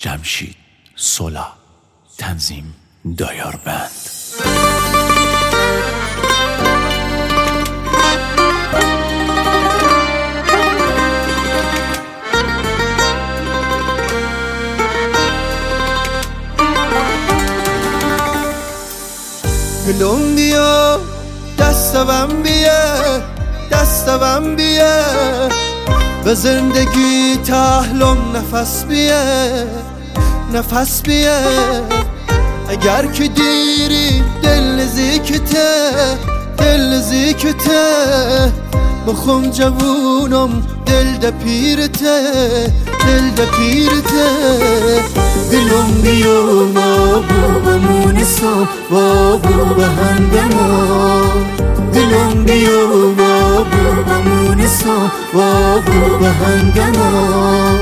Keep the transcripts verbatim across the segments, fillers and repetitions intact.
جمشید سولا، تنظیم دایاربند. گلوم بیا دستم بیا دستم بیا به زندگی تحلم نفس بیا نفس بیا اگر که دیری دل نزیکته دل نزیکته بخون جوونم دل ده پیرته دل ده پیرته گلوم بیا ما بو بمون صبح با بو بهندما گلوم بیا ما بو بمون صبح با بو بهندما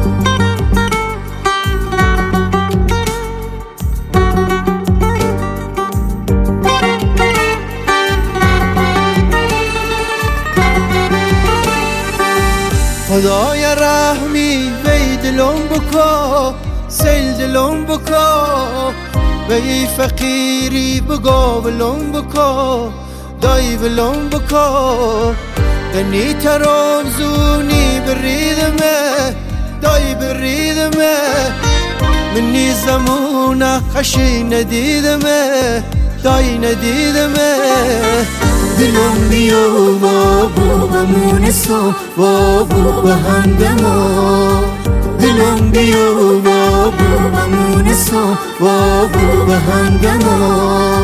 خدای رحمی وی دلم بکا سیل دلم بکا وی فقیری بگا ولم بکا دای ولم بکا دنی ترام زونی بریدمه دای بریدمه منی زمونه خشی ندیدمه دای ندیدمه دلم بیا با بو بمون صبح با بو بهندما دلم بیا با بو بمون صبح با بو بهندما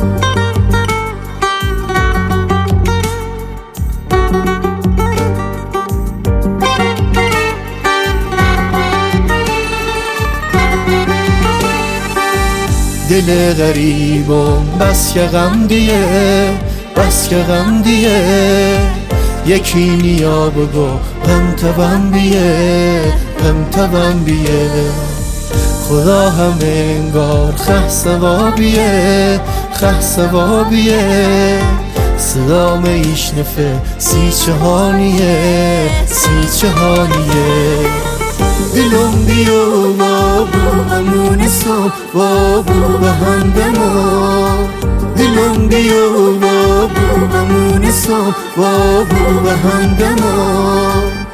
دل غریبم بس که غم دیه بس که غم دیه یکی نیا بگو غم تبم بیه غم تبم بیه خدا هم انگار خه سوابیه خه سوابیه صدام ایشنفه سی چهانیه سی چهانیه دلم بیا ما بو بمون صبح با بو بهندما دلم بیا ما بو بمون صبح با بو بهندما